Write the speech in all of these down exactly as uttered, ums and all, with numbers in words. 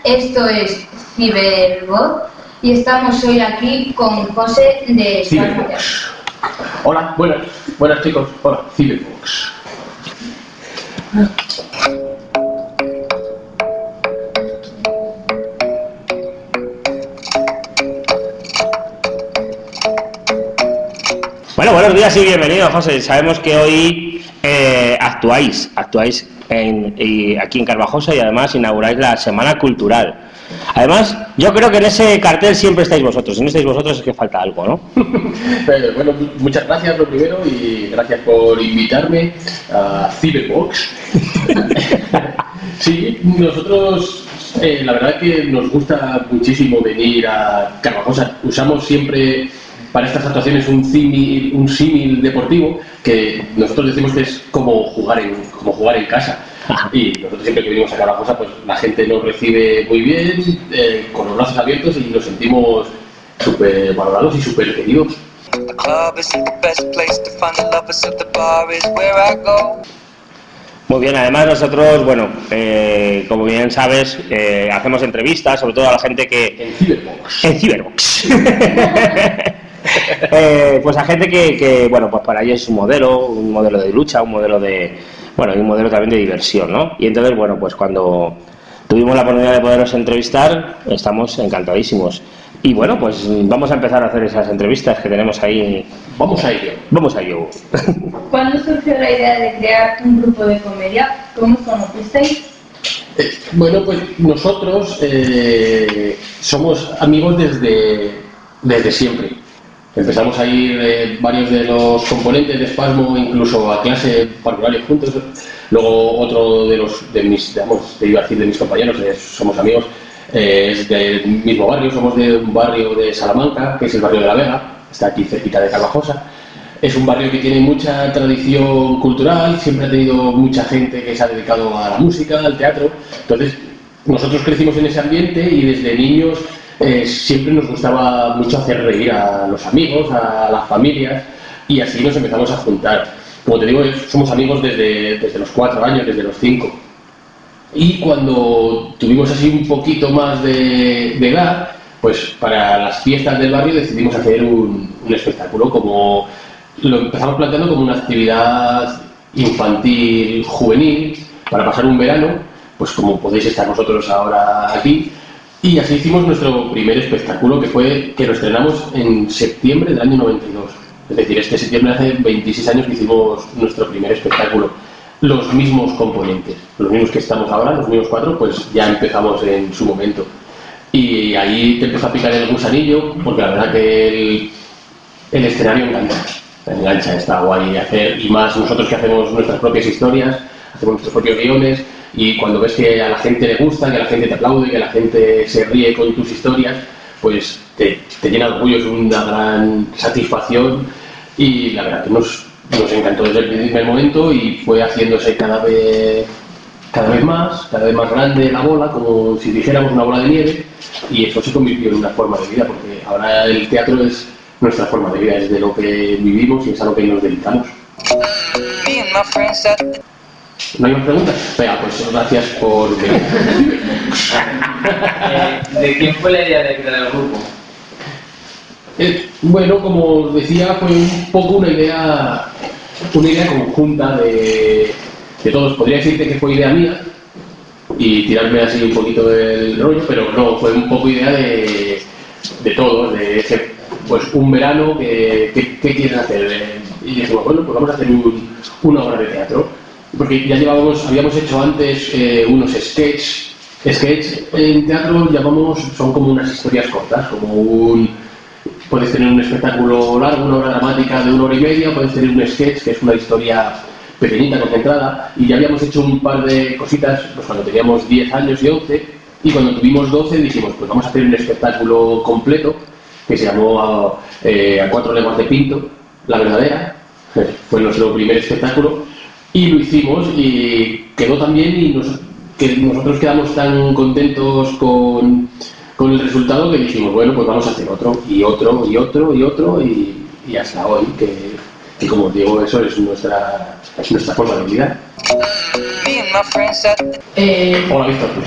Esto es Cyberbox y estamos hoy aquí con José de Cyberbox. Hola, buenas, buenas chicos, hola, Cyberbox. Bueno, buenos días y bienvenidos, José. Sabemos que hoy eh, actuáis, actuáis en, y aquí en Carvajosa y además inauguráis la Semana Cultural. Además, yo creo que en ese cartel siempre estáis vosotros. Si no estáis vosotros es que falta algo, ¿no? Bueno, muchas gracias lo primero y gracias por invitarme a Cyberbox. Sí, nosotros eh, la verdad que nos gusta muchísimo venir a Carvajosa. Usamos siempre para estas actuaciones un símil, un símil deportivo que nosotros decimos que es como jugar en, como jugar en casa. Y nosotros siempre que venimos a Carvajosa, pues la gente nos recibe muy bien, eh, con los brazos abiertos y nos sentimos súper valorados y súper queridos. Muy bien, además nosotros, bueno, eh, como bien sabes, eh, hacemos entrevistas, sobre todo a la gente que... En Cyberbox. En Cyberbox. eh, pues a gente que, que, bueno, pues para ellos es un modelo, un modelo de lucha, un modelo de... Bueno, y un modelo también de diversión, ¿no? Y entonces, bueno, pues cuando tuvimos la oportunidad de podernos entrevistar, estamos encantadísimos. Y bueno, pues vamos a empezar a hacer esas entrevistas que tenemos ahí. Vamos a ello. Vamos a ello. ¿Cuándo surgió la idea de crear un grupo de comedia? ¿Cómo os conocisteis? Eh, bueno, pues nosotros eh, somos amigos desde, desde siempre. Empezamos a ir eh, varios de los componentes de Espasmo incluso a clase particulares juntos. Luego otro de los de mis, digamos, te iba a decir de mis compañeros, eh, somos amigos, eh, es del mismo barrio, somos de un barrio de Salamanca, que es el barrio de La Vega, está aquí cerquita de Carvajosa. Es un barrio que tiene mucha tradición cultural, siempre ha tenido mucha gente que se ha dedicado a la música, al teatro. Entonces, nosotros crecimos en ese ambiente y desde niños Eh, siempre nos gustaba mucho hacer reír a los amigos, a las familias, y así nos empezamos a juntar. Como te digo, somos amigos desde, desde los cuatro años, desde los cinco. Y cuando tuvimos así un poquito más de, de edad, pues para las fiestas del barrio decidimos hacer un, un espectáculo, como lo empezamos planteando como una actividad infantil, juvenil, para pasar un verano, pues como podéis estar vosotros ahora aquí. Y así hicimos nuestro primer espectáculo, que fue que lo estrenamos en septiembre del año noventa y dos. Es decir, este septiembre hace veintiséis años que hicimos nuestro primer espectáculo. Los mismos componentes, los mismos que estamos ahora, los mismos cuatro, pues ya empezamos en su momento. Y ahí te empezó a picar el gusanillo, porque la verdad que el, el escenario engancha. Engancha, está guay hacer, y más nosotros que hacemos nuestras propias historias, hacemos nuestros propios guiones. Y cuando ves que a la gente le gusta, que a la gente te aplaude, que la gente se ríe con tus historias, pues te, te llena de orgullo, es una gran satisfacción y la verdad que nos, nos encantó desde el primer momento y fue haciéndose cada vez, cada vez más, cada vez más grande la bola, como si dijéramos una bola de nieve, y eso se convirtió en una forma de vida, porque ahora el teatro es nuestra forma de vida, es de lo que vivimos y es a lo que nos dedicamos. ¿No hay más preguntas? Venga, pues gracias por venir. ¿De quién fue la idea de crear el grupo? Eh, bueno, como decía, fue un poco una idea, una idea conjunta de, de todos. Podría decirte que fue idea mía y tirarme así un poquito del rollo, pero no, fue un poco idea de, de todos, de ese, pues un verano, que, que, ¿qué quieren hacer? Y dijimos, bueno, pues vamos a hacer un, una obra de teatro. Porque ya llevábamos, habíamos hecho antes eh, unos sketches. Sketch en teatro llamamos, son como unas historias cortas, como un... Puedes tener un espectáculo largo, una obra dramática de una hora y media, puedes tener un sketch que es una historia pequeñita, concentrada, y ya habíamos hecho un par de cositas pues cuando teníamos diez años y once, y cuando tuvimos doce dijimos, pues vamos a hacer un espectáculo completo que se llamó eh, A cuatro leguas de Pinto, la verdadera, fue nuestro primer espectáculo. Y lo hicimos y quedó tan bien y nos, que nosotros quedamos tan contentos con, con el resultado que dijimos, bueno, pues vamos a hacer otro y otro y otro y otro y, y hasta hoy, que, que como os digo, eso es nuestra, es nuestra forma de vida. Eh, Hola, Víctor.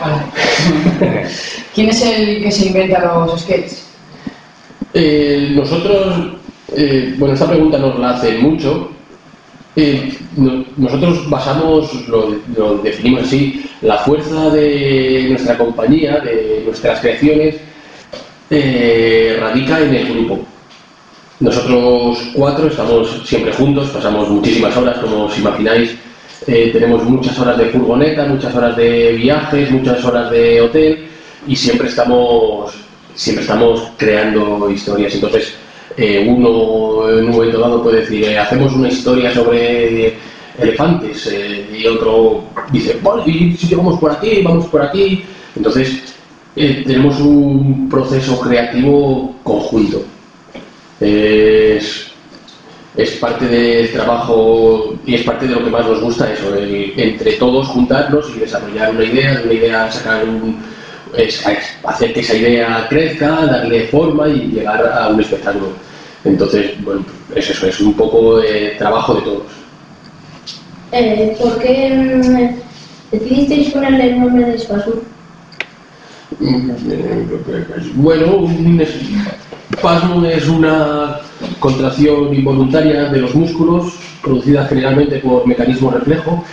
Vale. ¿Quién es el que se inventa los sketches? Eh, nosotros, eh, bueno, esta pregunta nos la hacen mucho. Eh, no, nosotros basamos, lo, lo definimos así, la fuerza de nuestra compañía, de nuestras creaciones, eh, radica en el grupo. Nosotros cuatro estamos siempre juntos, pasamos muchísimas horas, como os imagináis. Eh, tenemos muchas horas de furgoneta, muchas horas de viajes, muchas horas de hotel y siempre estamos, siempre estamos creando historias. Entonces, eh, uno en un momento dado puede decir, eh, hacemos una historia sobre elefantes eh, y otro dice, vale, y si vamos por aquí, vamos por aquí. Entonces, eh, tenemos un proceso creativo conjunto. Es... es parte del trabajo y es parte de lo que más nos gusta, eso, el, entre todos juntarnos y desarrollar una idea, de una idea sacar un, es, es hacer que esa idea crezca, darle forma y llegar a un espectáculo. Entonces, bueno, es eso, es un poco de trabajo de todos. Eh, ¿Por qué mm, decidisteis ponerle el nombre de Spasmo? Bueno, un espasmo es una contracción involuntaria de los músculos producida generalmente por mecanismo reflejo.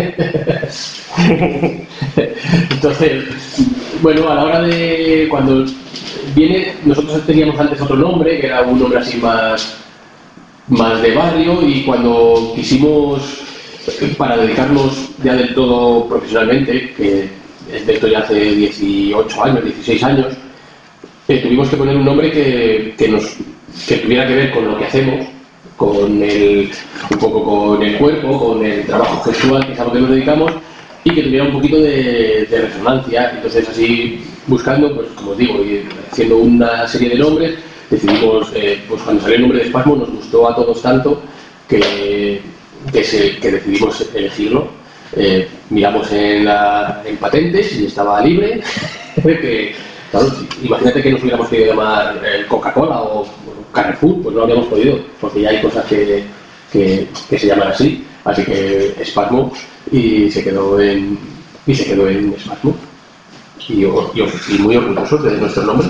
Entonces, bueno, a la hora de cuando viene, nosotros teníamos antes otro nombre que era un nombre así más más de barrio, y cuando quisimos, para dedicarnos ya del todo profesionalmente, que de esto ya hace dieciocho años, dieciséis años, eh, tuvimos que poner un nombre que, que, nos, que tuviera que ver con lo que hacemos, con el, un poco con el cuerpo, con el trabajo gestual, que es a lo que nos dedicamos, y que tuviera un poquito de, de resonancia. Entonces, así, buscando, pues como os digo, y haciendo una serie de nombres, decidimos, eh, pues cuando salió el nombre de Spasmo nos gustó a todos tanto que, que, se, que decidimos elegirlo. Eh, miramos en, la, en patentes y estaba libre. que, claro, imagínate que nos hubiéramos querido llamar eh, Coca-Cola o Carrefour, pues no lo habíamos podido, porque ya hay cosas que, que, que se llaman así. Así que Spasmo, y se quedó en, y se quedó en Spasmo. Y, y, y muy orgullosos de nuestro nombre.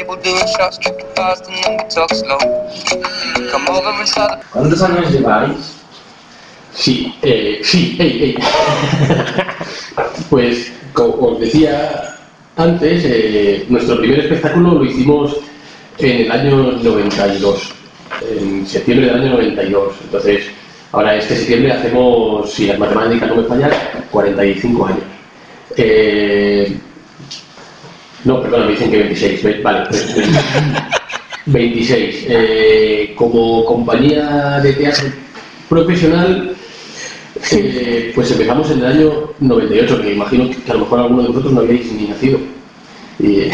¿Cuántos años lleváis? Sí, eh, sí, ey, ey. Pues, como os decía antes, eh, nuestro primer espectáculo lo hicimos en el año noventa y dos, en septiembre del año noventa y dos. Entonces, ahora este septiembre hacemos, si las matemáticas no me fallan, cuarenta y cinco años. Eh, no, perdona, me dicen que veintiséis, vale, pues, veintiséis. Eh, como compañía de teatro profesional, eh, pues empezamos en el año noventa y ocho, que imagino que a lo mejor alguno de vosotros no habíais ni nacido. Y...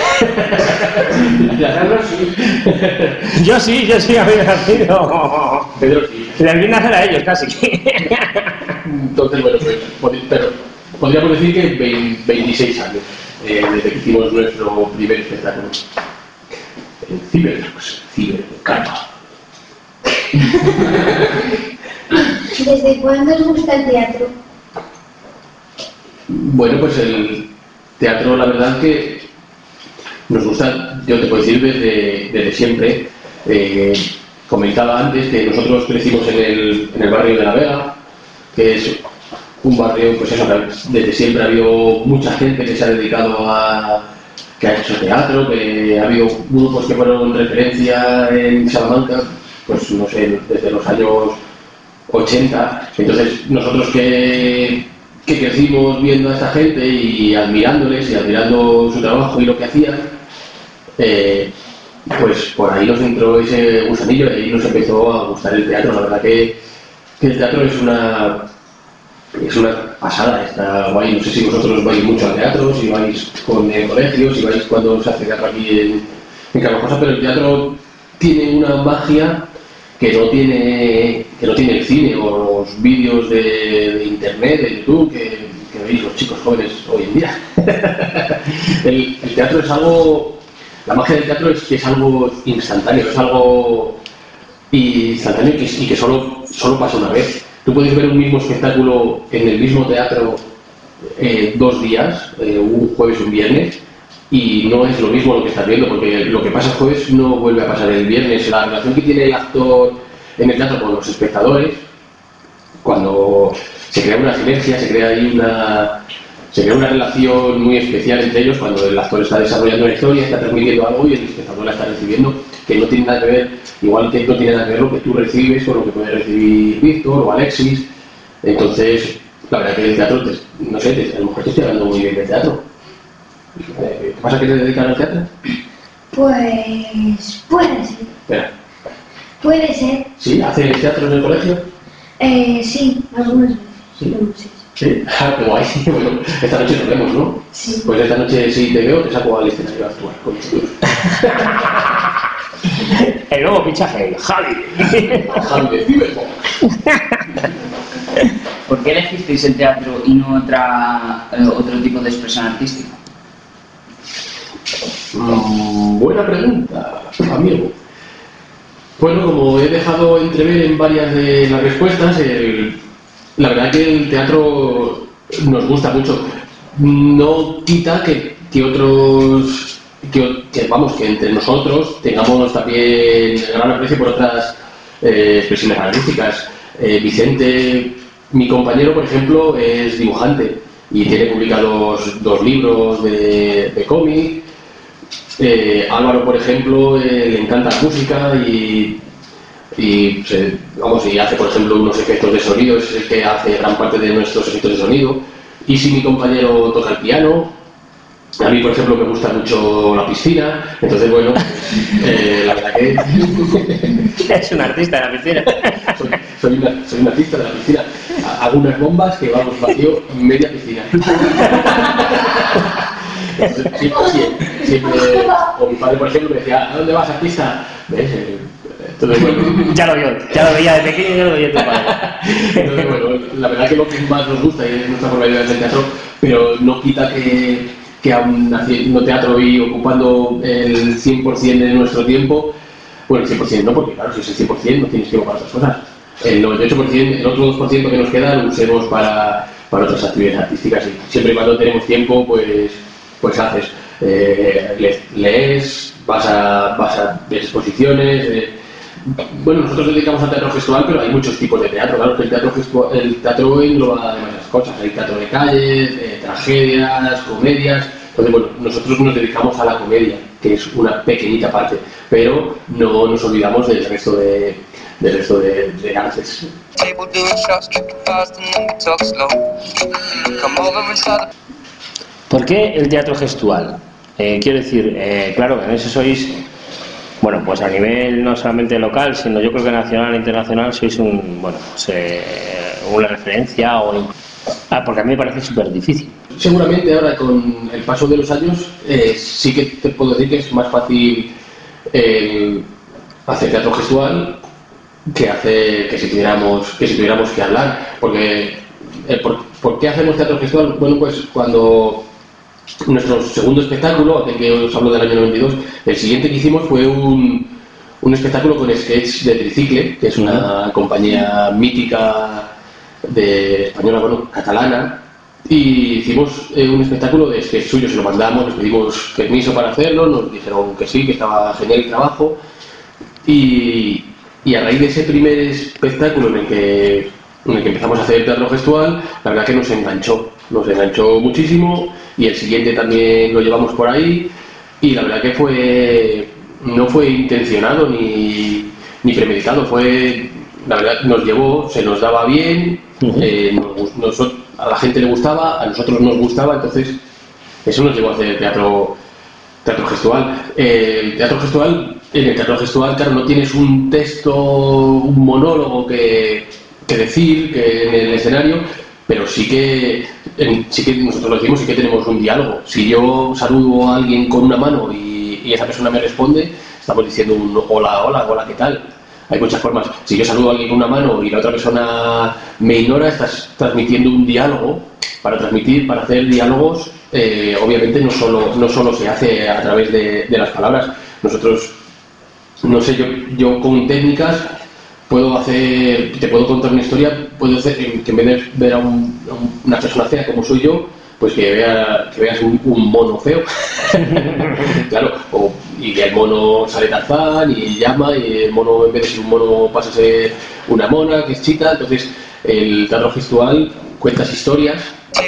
Yo sí, yo sí había nacido. Pedro sí. Les vi nacer a ellos casi. Entonces, bueno, pues, pero podríamos decir que veintiséis años, eh, desde que hicimos nuestro primer espectáculo. El ciber, pues, ciberkarma. ¿Desde cuándo os gusta el teatro? Bueno, pues el teatro, la verdad que nos gusta, yo te puedo decir, desde, desde siempre. Eh, comentaba antes que nosotros crecimos en el, en el barrio de La Vega, que es un barrio, pues eso, desde siempre ha habido mucha gente que se ha dedicado a, que ha hecho teatro, que ha habido grupos que fueron referencia en Salamanca, pues no sé, desde los años ochenta. Entonces, nosotros que, que crecimos viendo a esta gente y admirándoles y admirando su trabajo y lo que hacían, eh, pues por ahí nos entró ese gusanillo y ahí nos empezó a gustar el teatro. La verdad que, que el teatro es una es una pasada, está guay. No sé si vosotros vais mucho al teatro, si vais con el colegio, si vais cuando se hace teatro aquí en, en Carvajosa, pero el teatro tiene una magia que no tiene que no tiene el cine o los vídeos de, de internet, de YouTube, que, que veis los chicos jóvenes hoy en día. el, el teatro es algo, la magia del teatro es que es algo instantáneo, es algo instantáneo y que, y que solo, solo pasa una vez. Tú puedes ver un mismo espectáculo en el mismo teatro eh, dos días, eh, un jueves y un viernes, y no es lo mismo lo que estás viendo, porque lo que pasa el jueves no vuelve a pasar el viernes. La relación que tiene el actor en el teatro con los espectadores, cuando se crea una sinergia, se crea ahí una, se crea una relación muy especial entre ellos, cuando el actor está desarrollando una historia, está transmitiendo algo y el espectador la está recibiendo, que no tiene nada que ver, igual que no tiene nada que ver lo que tú recibes con lo que puede recibir Víctor o Alexis. Entonces, la verdad que el teatro, te, no sé, te, a lo mejor te estoy hablando muy bien del teatro. ¿Qué pasa que te dedicas al teatro? Pues puede ser. Espera. Puede ser. ¿Sí? ¿Haces teatro en el colegio? Eh, sí, algunas veces. Sí. No, sí. Sí, ah, qué guay. Bueno, esta noche nos vemos, ¿no? Sí. Pues esta noche si te veo, te saco al escenario a actuar con nosotros. El nuevo fichaje, Javi. Javi de Ciberpunk. ¿Por qué elegisteis el teatro y no otra, eh, otro tipo de expresión artística? Mm, buena pregunta, amigo. Bueno, como he dejado entrever en varias de las respuestas, el, la verdad que el teatro nos gusta mucho. No quita que, que otros, que, que vamos, que entre nosotros tengamos también gran aprecio por otras eh, expresiones artísticas. Eh, Vicente, mi compañero, por ejemplo, es dibujante y tiene publicados dos libros de, de cómic. Eh, Álvaro, por ejemplo, eh, le encanta la música y, y, se, vamos, y hace, por ejemplo, unos efectos de sonido, es el que hace gran parte de nuestros efectos de sonido. Y si mi compañero toca el piano, a mí, por ejemplo, me gusta mucho la piscina, entonces, bueno, eh, la verdad que... Es un artista de la piscina. soy, soy, una, soy un artista de la piscina. Hago unas bombas que, vamos, vacío media piscina. Entonces, siempre, siempre, siempre, o mi padre, por ejemplo, me decía, ¿a dónde vas, artista? ¿Ves? Entonces, bueno, Ya lo vio, ya lo veía de pequeño, ya lo veía tu padre. entonces, bueno, la verdad que lo que más nos gusta y es nuestra forma de ver el teatro, pero no quita que, que aún haciendo teatro y ocupando el cien por ciento de nuestro tiempo, bueno, el cien por ciento no, porque claro, si es el cien por ciento no tienes tiempo para otras cosas. El noventa y ocho por ciento, el otro dos por ciento que nos queda lo usemos para, para otras actividades artísticas y siempre y cuando tenemos tiempo, pues, pues haces. Eh, lees, vas a, vas a ver exposiciones. Eh, bueno, nosotros nos dedicamos al teatro gestual, pero hay muchos tipos de teatro. Claro que el teatro, gestual, el teatro engloba demasiadas cosas. Hay teatro de calle, eh, tragedias, comedias. Entonces, bueno, nosotros nos dedicamos a la comedia, que es una pequeñita parte, pero no nos olvidamos del resto de, del resto de, de artes. ¿Por qué el teatro gestual? Eh, quiero decir, eh, claro, en eso sois, bueno, pues a nivel no solamente local, sino yo creo que nacional e internacional sois un, bueno, pues, eh, una referencia o... Ah, porque a mí me parece súper difícil. Seguramente ahora con el paso de los años eh, sí que te puedo decir que es más fácil eh, hacer teatro gestual que hacer que si tuviéramos que si tuviéramos que hablar, porque eh, por, ¿por qué hacemos teatro gestual? Bueno, pues cuando nuestro segundo espectáculo, aquel que os hablo del año noventa y dos, el siguiente que hicimos fue un, un espectáculo con sketch de Tricicle, que es una compañía mítica de española, bueno, catalana, y hicimos eh, un espectáculo de sketch suyo, se lo mandamos, les pedimos permiso para hacerlo, nos dijeron que sí, que estaba genial el trabajo, y, y a raíz de ese primer espectáculo en el que, en el que empezamos a hacer teatro gestual, la verdad que nos enganchó, nos enganchó muchísimo, y el siguiente también lo llevamos por ahí, y la verdad que fue no fue intencionado ni, ni premeditado, fue, la verdad, nos llevó, se nos daba bien, eh, nos, nos, a la gente le gustaba, a nosotros nos gustaba, entonces eso nos llevó a hacer teatro, teatro gestual. Eh, el teatro gestual, en el teatro gestual, claro, no tienes un texto, un monólogo que, que decir que en el escenario, pero sí que, en, sí que nosotros lo decimos, sí que tenemos un diálogo. Si yo saludo a alguien con una mano y, y esa persona me responde, estamos diciendo un hola, hola, hola, ¿qué tal? Hay muchas formas. Si yo saludo a alguien con una mano y la otra persona me ignora, estás transmitiendo un diálogo. Para transmitir, para hacer diálogos, eh, obviamente no solo, no solo se hace a través de, de las palabras. Nosotros, no sé, yo, yo con técnicas puedo hacer, te puedo contar una historia, puedo hacer que en vez de ver a, un, a un, una persona fea como soy yo, pues que, vea, que veas un, un mono feo. Claro, o, y que el mono sale Tarzán y llama, y el mono en vez de ser un mono pasa a ser una mona que es chica. Entonces el teatro gestual cuentas historias.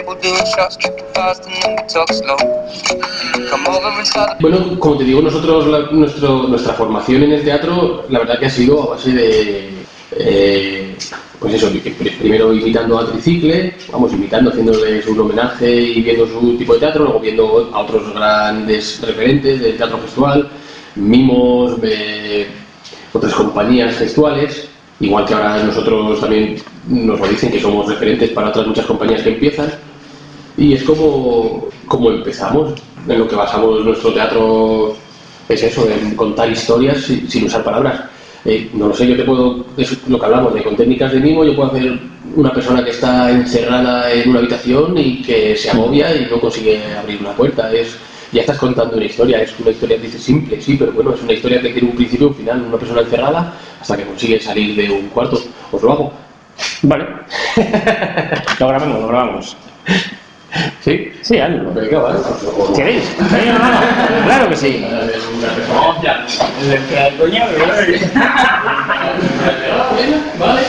Bueno, como te digo, nosotros la, nuestro, nuestra formación en el teatro, la verdad que ha sido a base de eh, pues eso, primero imitando a Tricicle, vamos, imitando, haciéndoles un homenaje y viendo su tipo de teatro, luego viendo a otros grandes referentes del teatro gestual, mimos, eh, otras compañías gestuales, igual que ahora nosotros también nos lo dicen que somos referentes para otras muchas compañías que empiezan, y es como, como empezamos, en lo que basamos nuestro teatro es eso, en contar historias sin, sin usar palabras. Eh, no lo sé, yo te puedo, es lo que hablamos, de con técnicas de mimo, yo puedo hacer una persona que está encerrada en una habitación y que se agobia y no consigue abrir una puerta. Es, ya estás contando una historia, es una historia, dices, simple, sí, pero bueno, es una historia que tiene un principio y un final, una persona encerrada hasta que consigue salir de un cuarto. Os lo hago. Vale. Lo grabamos, lo grabamos. ¿Sí? Sí, hazlo. Venga, vale. ¿Queréis? Claro que sí. Hostia, el que el coño, Vale.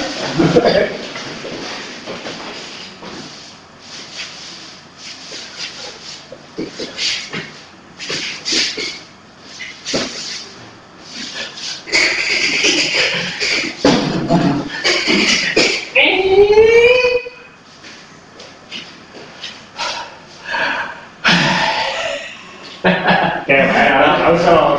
Qué bueno, aplauso.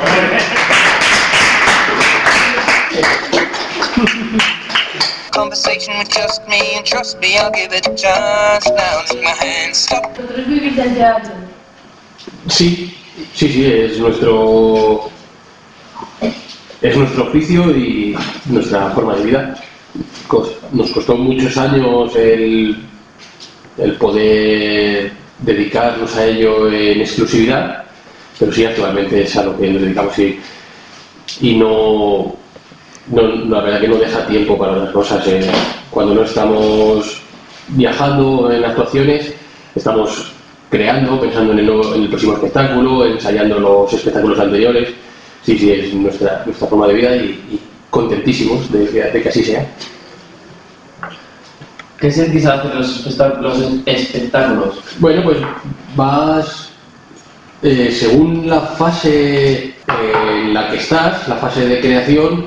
Conversation with just me, and trust me, I'll give it a chance. Now take my hand, stop. ¿Vosotros vivís del teatro? Sí, sí, sí, es nuestro es nuestro oficio y nuestra forma de vida. Nos costó muchos años el, el poder dedicarnos a ello en exclusividad, pero sí, actualmente es a lo que nos dedicamos y, y no, no, la verdad que no deja tiempo para otras cosas. Eh, cuando no estamos viajando en actuaciones, estamos creando, pensando en el, nuevo, en el próximo espectáculo, ensayando los espectáculos anteriores. Sí, sí, es nuestra, nuestra forma de vida y, y contentísimos de, de que así sea. ¿Qué sentís al hacer los, los espectáculos? Bueno, pues vas, eh, según la fase eh, en la que estás, la fase de creación,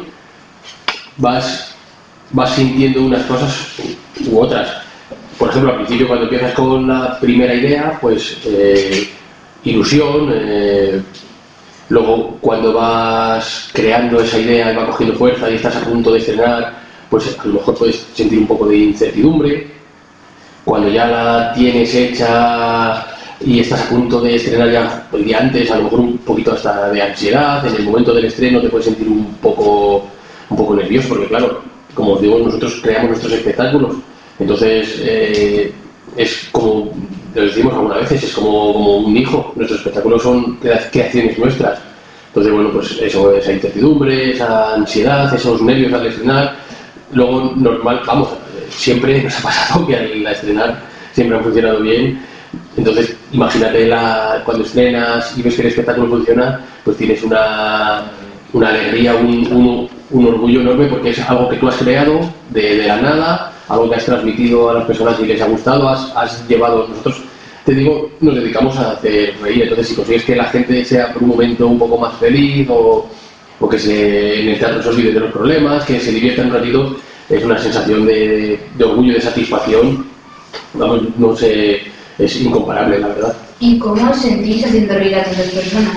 vas, vas sintiendo unas cosas u otras. Por ejemplo, al principio, cuando empiezas con la primera idea, pues eh, ilusión, eh, luego cuando vas creando esa idea y va cogiendo fuerza y estás a punto de estrenar, pues a lo mejor puedes sentir un poco de incertidumbre. Cuando ya la tienes hecha y estás a punto de estrenar ya el día antes, a lo mejor un poquito hasta de ansiedad. En el momento del estreno te puedes sentir un poco, un poco nervioso, porque claro, como os digo, nosotros creamos nuestros espectáculos. Entonces, eh, es como, lo decimos algunas veces, es como, como un hijo. Nuestros espectáculos son creaciones nuestras. Entonces, bueno, pues eso, esa incertidumbre, esa ansiedad, esos nervios al estrenar. Luego, normal, vamos, siempre nos ha pasado que al estrenar siempre han funcionado bien. Entonces, imagínate la, cuando estrenas y ves que el espectáculo funciona, pues tienes una, una alegría, un, un, un orgullo enorme, porque es algo que tú has creado de, de la nada, algo que has transmitido a las personas y les ha gustado, has, has llevado. Nosotros, te digo, nos dedicamos a hacer reír. Entonces, si consigues que la gente sea por un momento un poco más feliz, o, o que se, en el teatro se olvide de los problemas, que se diviertan un ratito, es una sensación de, de orgullo y de satisfacción. Vamos, no sé, es incomparable, la verdad. ¿Y cómo os sentís haciendo reír a tantas personas?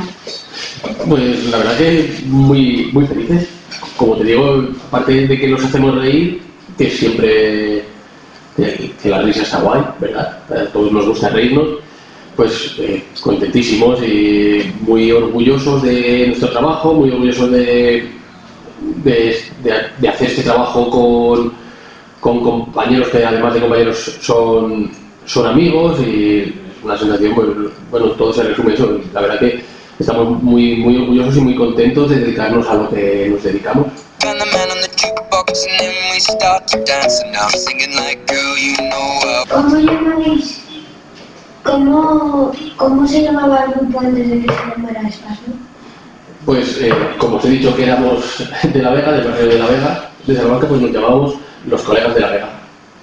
Pues la verdad que muy, muy felices. Como te digo, aparte de que nos hacemos reír, que siempre que, que la risa está guay, ¿verdad? A todos nos gusta reírnos, pues eh, contentísimos y muy orgullosos de nuestro trabajo, muy orgullosos de, de, de, de hacer este trabajo con, con compañeros que además de compañeros son, son amigos, y es una sensación, pues, bueno, todo se resume eso. La verdad que estamos muy, muy orgullosos y muy contentos de dedicarnos a lo que nos dedicamos. And the man on the jukebox, and then we start to dance. And now I'm singing like, girl, you know how. ¿Cómo llamáis? ¿Cómo, ¿Cómo se llamaba el grupo antes de que se llamara Espasmo? Pues, eh, como os he dicho que éramos de La Vega, del barrio de La Vega, de Salamanca, pues nos llamábamos los colegas de La Vega.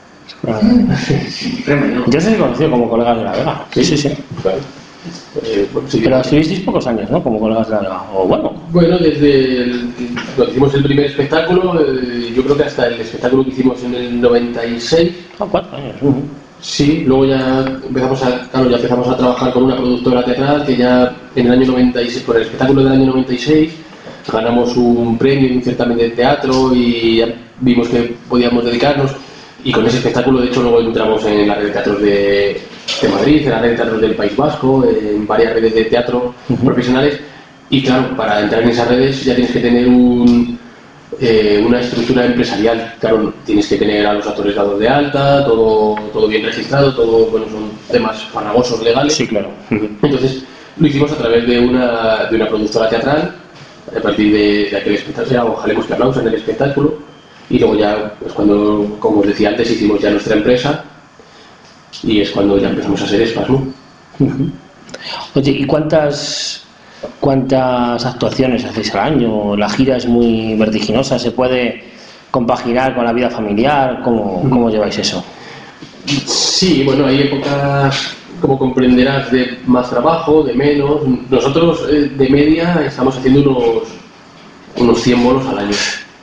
Yo soy conocido como colegas de La Vega. Sí, sí, sí. Claro. Eh, bueno, sí, Pero estuvisteis pocos años, ¿no? Como colegas de La Vega. O bueno. Bueno, desde el, cuando hicimos el primer espectáculo, eh, yo creo que hasta el espectáculo que hicimos en el noventa y seis. Ah, cuatro años. Uh-huh. Sí, luego ya empezamos a, claro, ya empezamos a trabajar con una productora teatral que ya en el año noventa y seis, por el espectáculo del año noventa y seis, ganamos un premio en un certamen de teatro y ya vimos que podíamos dedicarnos. Y con ese espectáculo, de hecho, luego entramos en la red de teatros de, de Madrid, en la red de teatros del País Vasco, en varias redes de teatro uh-huh. profesionales. Y claro, para entrar en esas redes ya tienes que tener un, eh, una estructura empresarial. Claro, tienes que tener a los actores dados de alta, todo, todo bien registrado, todo, bueno, son temas farragosos legales. Sí, claro. Uh-huh. Entonces, lo hicimos a través de una, de una productora teatral, a partir de, de aquel espectáculo, ya ojalemos que aplausos en el espectáculo. Y luego ya, pues cuando, como os decía antes, hicimos ya nuestra empresa y es cuando ya empezamos a ser Espasmo. Uh-huh. Oye, ¿y cuántas cuántas actuaciones hacéis al año? ¿La gira es muy vertiginosa? ¿Se puede compaginar con la vida familiar? ¿Cómo, uh-huh. ¿cómo lleváis eso? Sí, bueno, hay épocas, como comprenderás, de más trabajo, de menos. Nosotros, eh, de media, estamos haciendo unos, unos cien bolos al año.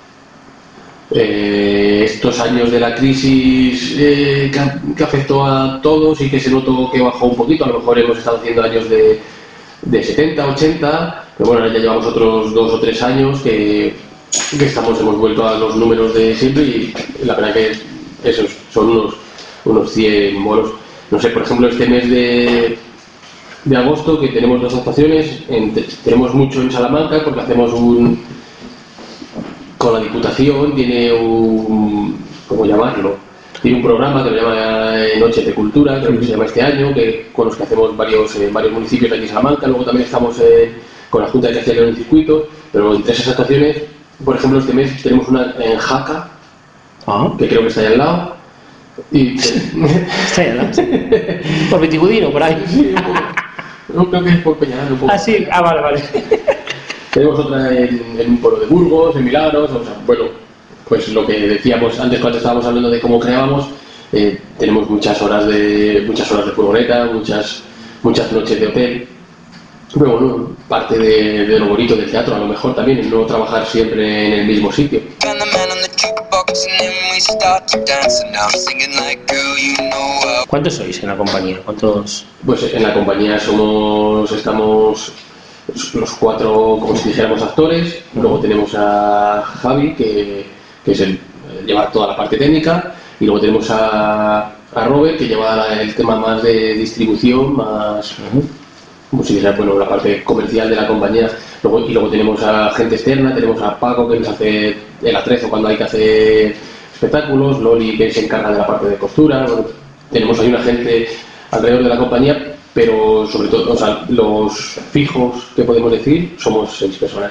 Eh, estos años de la crisis eh, que, que afectó a todos y que se notó que bajó un poquito, a lo mejor hemos estado haciendo años de, de setenta, ochenta, pero bueno, ya llevamos otros dos o tres años que, que estamos, hemos vuelto a los números de siempre y la verdad que esos son unos, unos cien bolos. No sé, por ejemplo, este mes de, de agosto que tenemos dos actuaciones, en, tenemos mucho en Salamanca porque hacemos un... con la Diputación, tiene un, ¿cómo llamarlo? Tiene un programa que se llama Noches de Cultura, creo que se llama este año, que, con los que hacemos varios, eh, varios municipios de aquí en Salamanca. Luego también estamos eh, con la Junta de Castilla y León en circuito, pero entre esas actuaciones, por ejemplo, este mes tenemos una en Jaca, ah. que creo que está ahí al lado. Y, está ahí al lado. Por Vitigudino, por ahí. Sí, no, creo que es por Peñalar un poco. Ah, sí, ah, vale, vale. Tenemos otra en, en un pueblo de Burgos, en Milagros, o sea, bueno, pues lo que decíamos antes cuando estábamos hablando de cómo creábamos, eh, tenemos muchas horas de muchas horas de furgoneta, muchas muchas noches de hotel, pero bueno, parte de, de lo bonito del teatro a lo mejor también es no trabajar siempre en el mismo sitio. ¿Cuántos sois en la compañía? ¿Cuántos? Pues en la compañía somos, estamos los cuatro, como si dijéramos, actores. Luego tenemos a Javi, que, que es el, lleva toda la parte técnica, y luego tenemos a, a Robert, que lleva la, el tema más de distribución, más, uh-huh. como si dijera, bueno, la parte comercial de la compañía. Luego, y luego tenemos a gente externa, tenemos a Paco, que nos hace el atrezo cuando hay que hacer espectáculos, Loli, que se encarga de la parte de costura. Bueno, tenemos ahí una gente alrededor de la compañía, pero sobre todo, o sea, los fijos que podemos decir somos seis personas.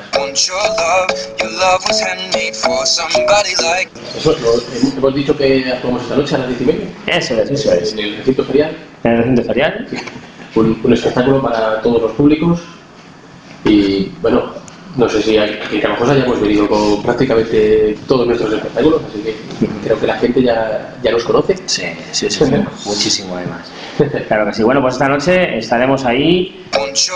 Eso es, lo, hemos dicho que actuamos esta noche a las diez y media. Eso es, eso es. En el recinto ferial. En el recinto ferial. Un, un espectáculo para todos los públicos y, bueno, no sé si aquí en Carajosa ya hemos venido con prácticamente todos nuestros espectáculos, así que creo que la gente ya, ya nos conoce. Sí, sí, sí, sí. Muchísimo además. Claro que sí. Bueno, pues esta noche estaremos ahí.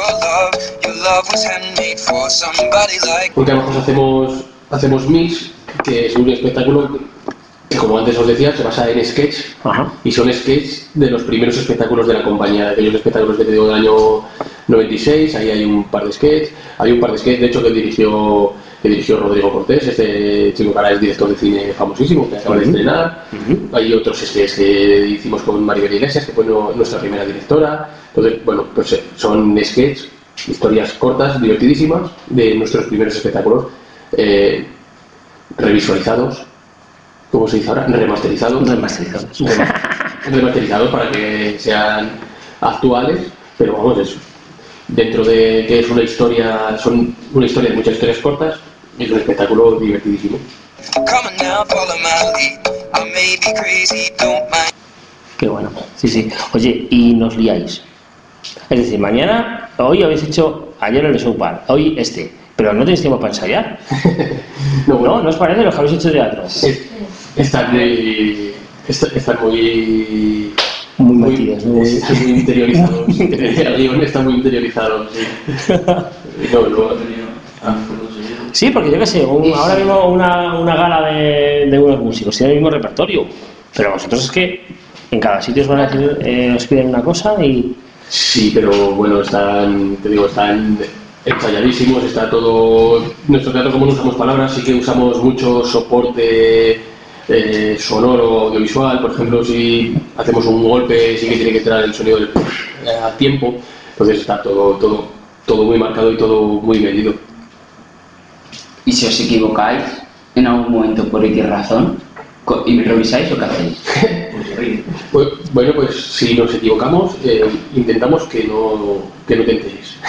Porque a lo mejor hacemos, hacemos Mix, que es un espectáculo que, como antes os decía, se basa en sketch. Ajá. Y son sketches de los primeros espectáculos de la compañía, de aquellos espectáculos que te digo del año noventa y seis. Ahí hay un par de sketches, hay un par de sketches de hecho que dirigió que dirigió Rodrigo Cortés, este chico que ahora es director de cine famosísimo, que acaba uh-huh. de estrenar. Uh-huh. Hay otros sketches que hicimos con Maribel Iglesias, que fue no, nuestra primera directora. Entonces, bueno, pues son sketches, historias cortas, divertidísimas, de nuestros primeros espectáculos, eh, revisualizados, ¿cómo se dice ahora? Remasterizados. Remasterizados. Remasterizados para que sean actuales, pero vamos, eso. Dentro de que es una historia, son una historia de muchas historias cortas, es un espectáculo divertidísimo. Come on now, follow my lead. I may be crazy, don't mind. Qué bueno, sí, sí. Oye, y nos liáis. Es decir, mañana, hoy habéis hecho, ayer el de South Park, hoy este, pero no tenéis tiempo para ensayar. No, bueno, ¿No? ¿No os parece los que habéis hecho teatro? es- están, muy- est- están muy... Muy metidos, ¿no? muy, muy interiorizados. El guión está muy interiorizado, sí. No, no, Sí, porque yo qué sé, un- ahora mismo una, una gala de, de unos músicos tiene el mismo repertorio, pero vosotros es que en cada sitio os van a decir, eh, os piden una cosa y... sí, pero bueno, están, te digo, están ensayadísimos, está todo... Nuestro teatro, como no usamos palabras, sí que usamos mucho soporte eh, sonoro, audiovisual. Por ejemplo, si hacemos un golpe, sí que tiene que entrar el sonido del eh, a tiempo. Entonces está todo, todo, todo muy marcado y todo muy medido. Y si os equivocáis en algún momento por X razón, co- ¿improvisáis o qué hacéis? Pues, bueno, pues si nos equivocamos, eh, intentamos que no, que no te enteres.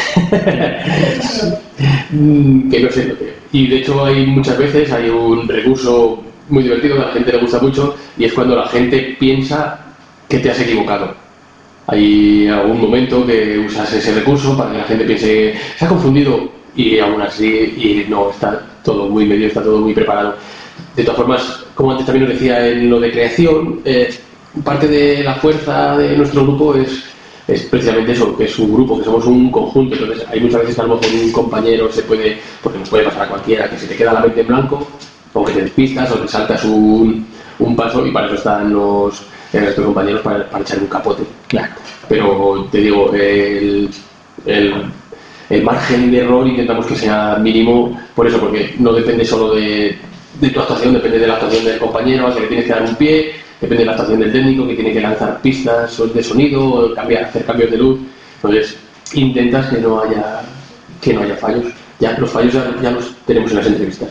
Mm, que no se note. Y de hecho hay muchas veces, hay un recurso muy divertido que a la gente le gusta mucho, y es cuando la gente piensa que te has equivocado. Hay algún momento que usas ese recurso para que la gente piense se ha confundido, y aún así y no, está todo muy medio, está todo muy preparado. De todas formas, como antes también os decía en lo de creación, eh, parte de la fuerza de nuestro grupo es, es precisamente eso, que es un grupo, que somos un conjunto. Entonces hay muchas veces que a lo mejor un compañero se puede, porque nos puede pasar a cualquiera, que se te queda la mente en blanco, o que te despistas, o te saltas un, un paso, y para eso están los el resto de compañeros para, para echar un capote. Claro. Pero te digo, el, el, el margen de error intentamos que sea mínimo, por eso, porque no depende solo de, de tu actuación, depende de la actuación del compañero, al que le tienes que dar un pie, depende de la actuación del técnico, que tiene que lanzar pistas de sonido, cambiar, hacer cambios de luz. Entonces, intentas que no haya, que no haya fallos. Ya los fallos ya, ya los tenemos en las entrevistas.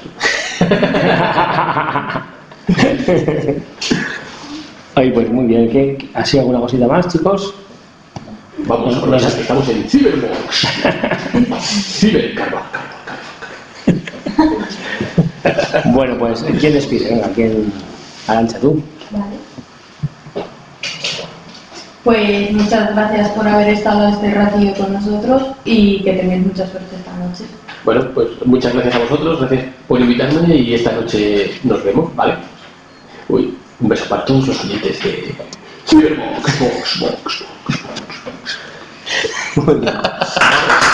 Ay, pues muy bien, ¿qué, ¿ha sido alguna cosita más, chicos? Vamos, No, no, no ya sé. estamos en Cyberbox. Cyber, carva, carva, carva. Bueno, pues, ¿quién despide? Venga, ¿quién? Arantxa, tú. Vale. Pues muchas gracias por haber estado este ratillo con nosotros y que tengáis mucha suerte esta noche. Bueno, pues muchas gracias a vosotros, gracias por invitarme, y esta noche nos vemos, ¿vale? Uy, un beso para todos los oyentes de Cyberbox, box, box, box, box, box.